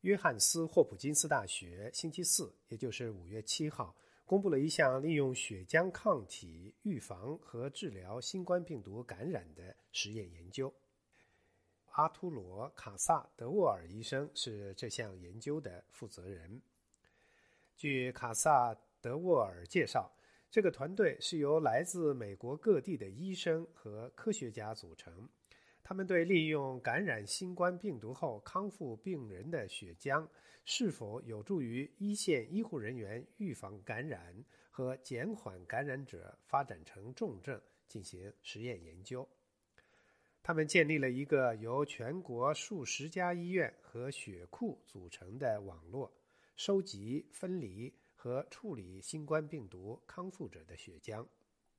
约翰斯霍普金斯大学星期四，也就是5月7号，公布了一项利用血浆抗体预防和治疗新冠病毒感染的实验研究。阿图罗·卡萨德沃尔医生是这项研究的负责人。据卡萨德沃尔介绍，这个团队是由来自美国各地的医生和科学家组成。他们对利用感染新冠病毒后康复病人的血浆是否有助于一线医护人员预防感染和减缓感染者发展成重症进行实验研究。他们建立了一个由全国数十家医院和血库组成的网络，收集、分离和处理新冠病毒康复者的血浆。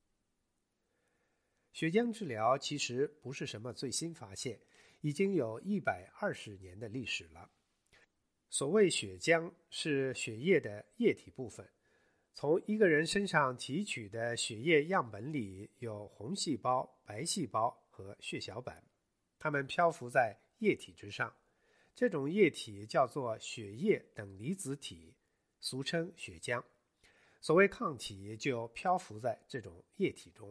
血浆治疗其实不是什么最新发现，已经有120年的历史了。所谓血浆是血液的液体部分，从一个人身上提取的血液样本里有红细胞、白细胞和血小板，它们漂浮在液体之上。这种液体叫做血液等离子体，俗称血浆。所谓抗体就漂浮在这种液体中。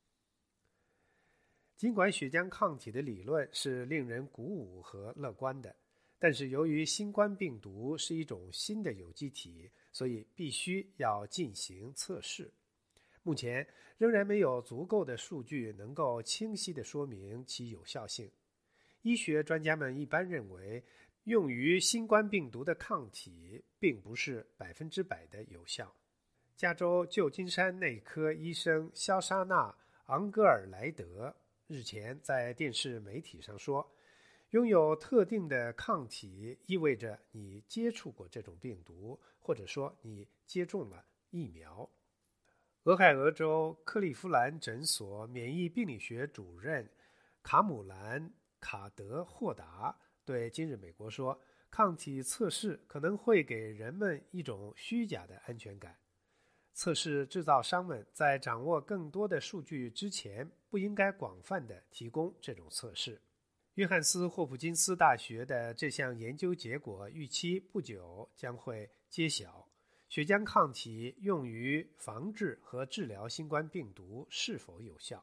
尽管血浆抗体的理论是令人鼓舞和乐观的，但是由于新冠病毒是一种新的有机体，所以必须要进行测试。目前仍然没有足够的数据能够清晰地说明其有效性。医学专家们一般认为，用于新冠病毒的抗体并不是100%的有效。加州旧金山内科医生肖莎娜·昂格尔莱德日前在电视媒体上说，拥有特定的抗体意味着你接触过这种病毒，或者说你接种了疫苗。俄亥俄州克利夫兰诊所免疫病理学主任卡姆兰·卡德霍达对今日美国说，抗体测试可能会给人们一种虚假的安全感。测试制造商们在掌握更多的数据之前，不应该广泛地提供这种测试。约翰斯霍普金斯大学的这项研究结果预期不久将会揭晓，血浆抗体用于防治和治疗新冠病毒是否有效。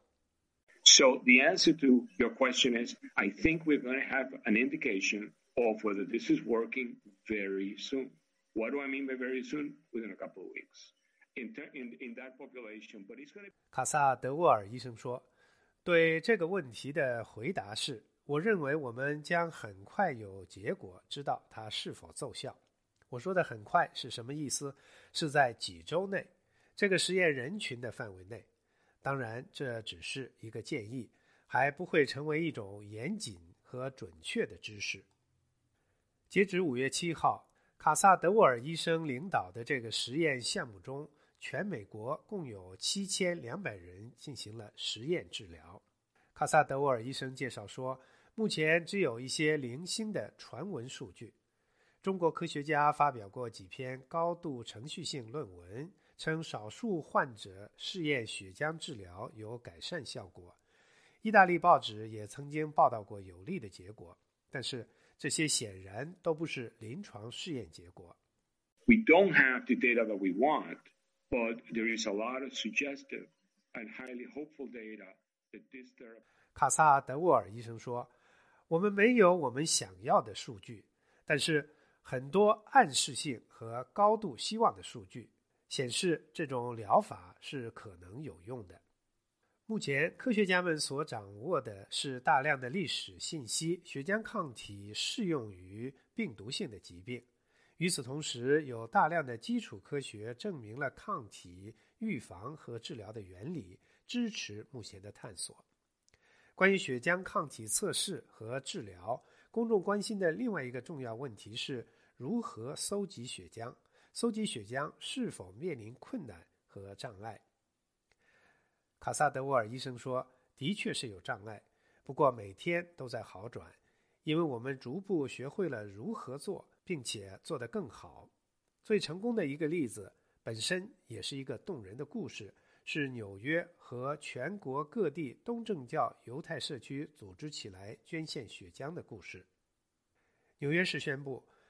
So the answer to your question is, I think we're going to have an indication of whether this is working very soon. What do I mean by very soon? Within a couple of weeks.In that population, but it's going to... 卡萨德沃尔医生说，对这个问题的回答是，我认为我们将很快有结果，知道它是否奏效。我说的很快是什么意思？是在几周内，这个实验人群的范围内。当然，这只是一个建议，还不会成为一种严谨和准确的知识。截止5月7号，卡萨德沃尔医生领导的这个实验项目中，全美国共有7200人进行了实验治疗。卡萨德沃尔医生介绍说，目前只有一些零星的传闻数据。中国科学家发表过几篇高度程序性论文，称少数患者试验血浆治疗有改善效果。意大利报纸也曾经报道过有利的结果，但是这些显然都不是临床试验结果。 We don't have the data that we want.But there is a lot of suggestive and highly hopeful data that this therapy... 卡萨德沃尔医生说，我们没有我们想要的数据，但是很多暗示性和高度希望的数据显示这种疗法是可能有用的。目前科学家们所掌握的是大量的历史信息，血浆抗体适用于病毒性的疾病。与此同时，有大量的基础科学证明了抗体预防和治疗的原理，支持目前的探索。关于血浆抗体测试和治疗，公众关心的另外一个重要问题是如何搜集血浆，搜集血浆是否面临困难和障碍。卡萨德沃尔医生说，的确是有障碍，不过每天都在好转，因为我们逐步学会了如何做，并且做得更好。最成功的一个例子本身也是一个动人的故事，是纽约和全国各地东正教犹太社区组织起来捐献血浆的故事。纽约市宣布，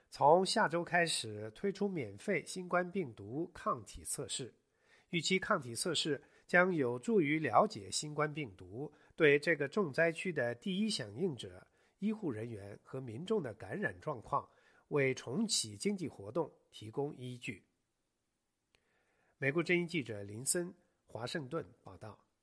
从下周开始推出免费新冠病毒抗体测试，预期抗体测试将有助于了解新冠病毒对这个重灾区的第一响应者、医护人员和民众的感染状况，为重启经济活动提供依据。美国之音记者林森，华盛顿报道。